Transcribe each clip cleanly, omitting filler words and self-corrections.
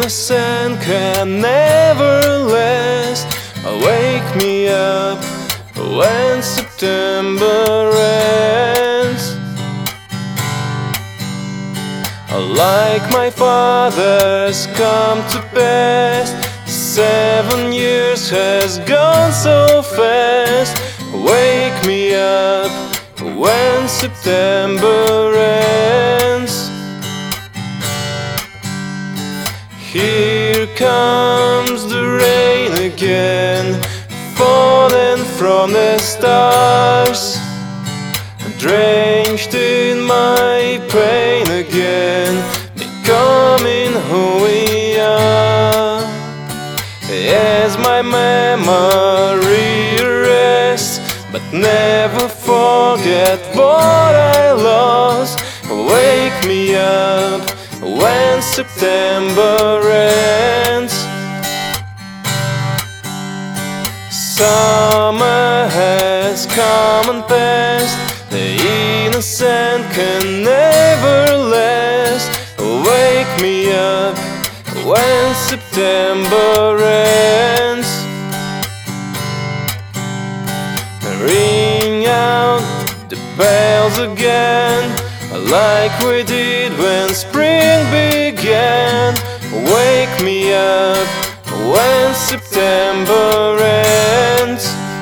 innocent can never last. Wake me up when September ends. Like my father's come to pass, 7 years has gone so fast. Wake me up when September ends. Here comes the rain again, falling from the stars, drenched in my pain again, becoming who we are. As my memory rests, but never forget what I lost. Wake me up when September ends. Summer has come and passed, the innocent can never last. Wake me up when September ends. Ring out the bells again, like we did when spring began. Wake me up when September ends.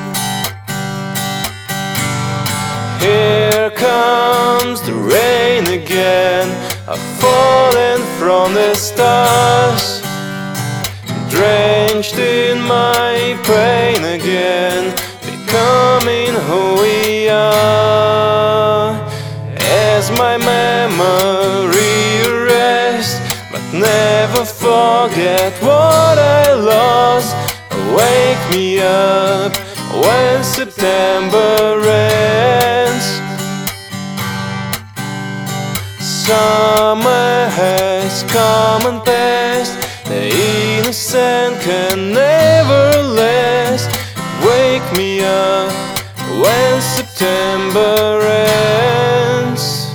Here comes the rain again, falling from the stars, drenched in my pain again, becoming who we are. As my memory rests, but never forget what I lost. Wake me up when September ends. Summer has come and passed, the innocent can never last. Wake me up when September ends.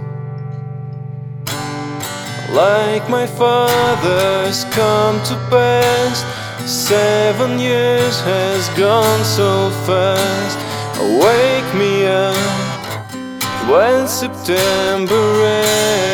Like my father's come to pass, 7 years has gone so fast. Wake me up when September ends.